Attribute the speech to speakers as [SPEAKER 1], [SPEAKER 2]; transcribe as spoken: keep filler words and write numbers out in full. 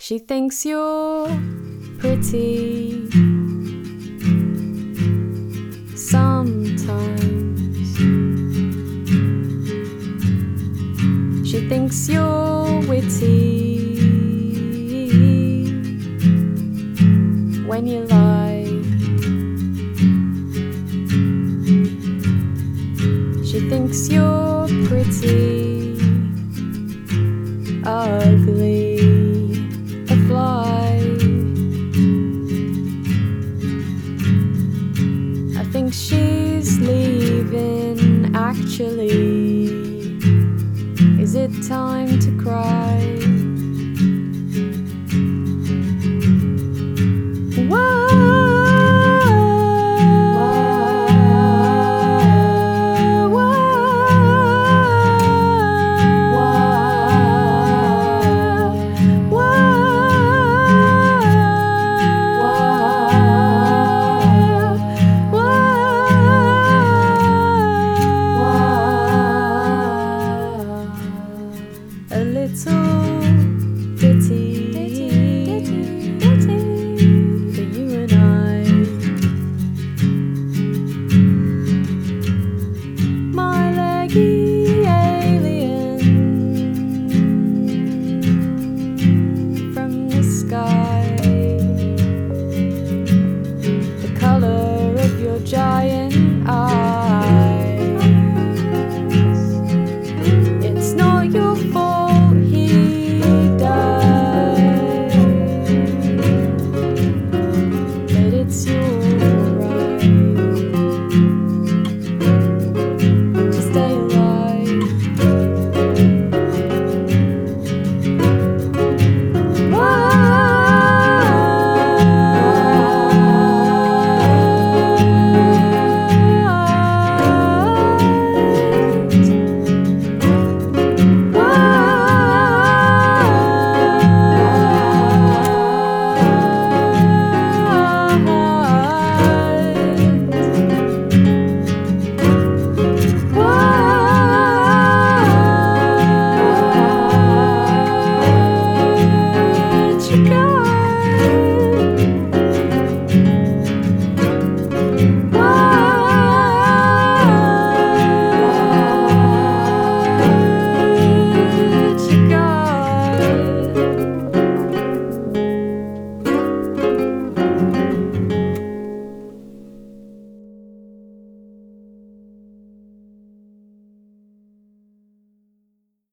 [SPEAKER 1] She thinks you're pretty sometimes. She thinks you're witty when you lie. She thinks you're pretty ugly, a fly. I think she's leaving, actually. Is it time to cry? A little